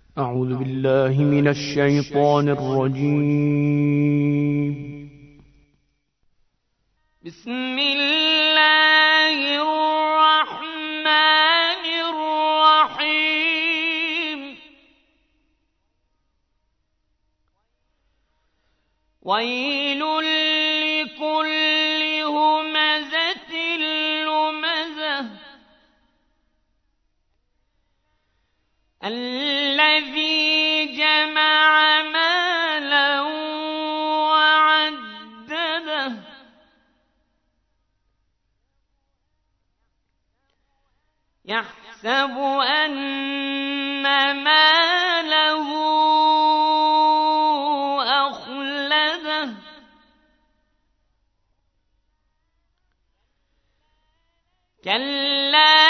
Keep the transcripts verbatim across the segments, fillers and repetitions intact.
أعوذ بالله من الشيطان الرجيم. بسم الله الرحمن الرحيم. ويل لكل همزة لمزة الذي جمع مالا وعدده يحسب أن ماله أخلده كلا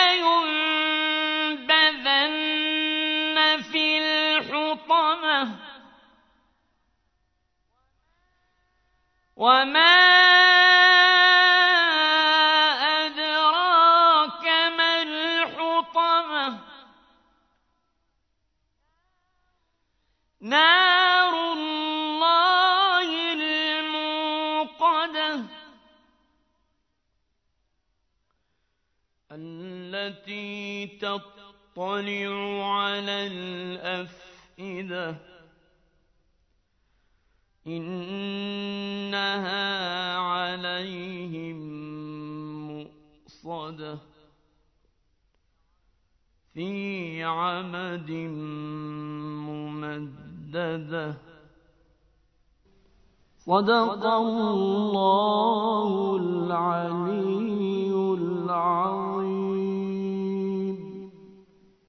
لينبذن في الحطمة وما أدراك ما الحطمة نار الله الموقدة التي تطلع على الأفئدة إنها عليهم مؤصدة في عمد ممددة. صدق الله العلي العظيم.